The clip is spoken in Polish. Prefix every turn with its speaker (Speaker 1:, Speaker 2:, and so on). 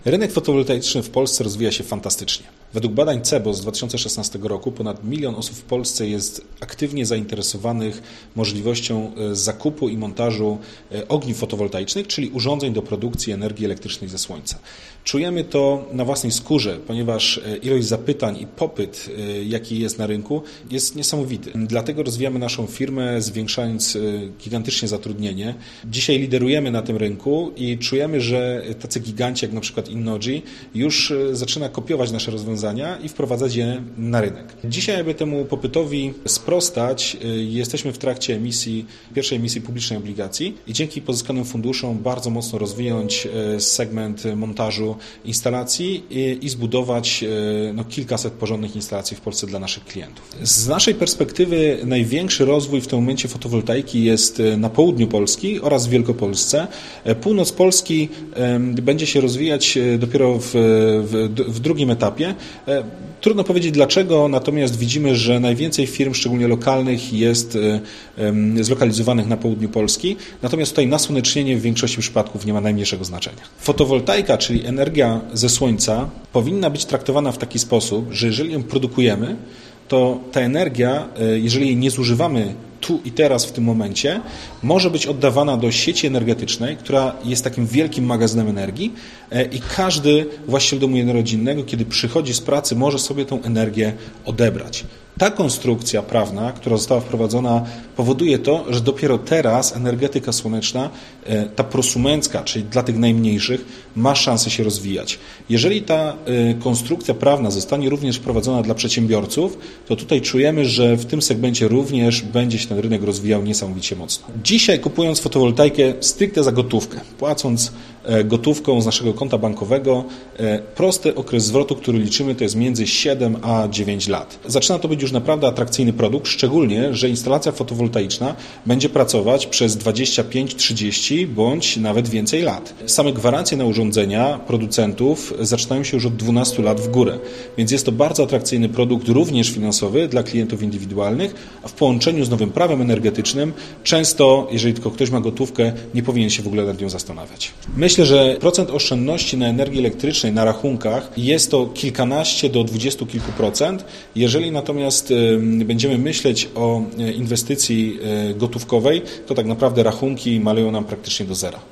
Speaker 1: Rynek fotowoltaiczny w Polsce rozwija się fantastycznie. Według badań CEBO z 2016 roku ponad 1 milion osób w Polsce jest aktywnie zainteresowanych możliwością zakupu i montażu ogniw fotowoltaicznych, czyli urządzeń do produkcji energii elektrycznej ze słońca. Czujemy to na własnej skórze, ponieważ ilość zapytań i popyt, jaki jest na rynku, jest niesamowity. Dlatego rozwijamy naszą firmę, zwiększając gigantycznie zatrudnienie. Dzisiaj liderujemy na tym rynku i czujemy, że tacy giganci jak na przykład Innogy już zaczyna kopiować nasze rozwiązania i wprowadzać je na rynek. Dzisiaj, aby temu popytowi sprostać, jesteśmy w trakcie pierwszej emisji publicznej obligacji i dzięki pozyskanym funduszom bardzo mocno rozwinąć segment montażu instalacji i zbudować kilkaset porządnych instalacji w Polsce dla naszych klientów. Z naszej perspektywy największy rozwój w tym momencie fotowoltaiki jest na południu Polski oraz w Wielkopolsce. Północ Polski będzie się rozwijać dopiero w drugim etapie. Trudno powiedzieć dlaczego, natomiast widzimy, że najwięcej firm, szczególnie lokalnych, jest zlokalizowanych na południu Polski, natomiast tutaj nasłonecznienie w większości przypadków nie ma najmniejszego znaczenia. Fotowoltaika, czyli energia ze słońca, powinna być traktowana w taki sposób, że jeżeli ją produkujemy, to ta energia, jeżeli jej nie zużywamy tu i teraz w tym momencie, może być oddawana do sieci energetycznej, która jest takim wielkim magazynem energii i każdy właściciel domu jednorodzinnego, kiedy przychodzi z pracy, może sobie tą energię odebrać. Ta konstrukcja prawna, która została wprowadzona, powoduje to, że dopiero teraz energetyka słoneczna, ta prosumencka, czyli dla tych najmniejszych, ma szansę się rozwijać. Jeżeli ta konstrukcja prawna zostanie również wprowadzona dla przedsiębiorców, to tutaj czujemy, że w tym segmencie również będzie się ten rynek rozwijał niesamowicie mocno. Dzisiaj kupując fotowoltaikę stricte za gotówkę, płacąc gotówką z naszego konta bankowego, prosty okres zwrotu, który liczymy, to jest między 7 a 9 lat. Zaczyna to być już naprawdę atrakcyjny produkt, szczególnie, że instalacja fotowoltaiczna będzie pracować przez 25, 30 bądź nawet więcej lat. Same gwarancje na urządzenia producentów zaczynają się już od 12 lat w górę, więc jest to bardzo atrakcyjny produkt, również finansowy dla klientów indywidualnych, a w połączeniu z nowym prawem energetycznym często, jeżeli tylko ktoś ma gotówkę, nie powinien się w ogóle nad nią zastanawiać. Myślę, że procent oszczędności na energii elektrycznej na rachunkach jest to kilkanaście do 20 kilku procent. Jeżeli natomiast będziemy myśleć o inwestycji gotówkowej, to tak naprawdę rachunki maleją nam praktycznie do zera.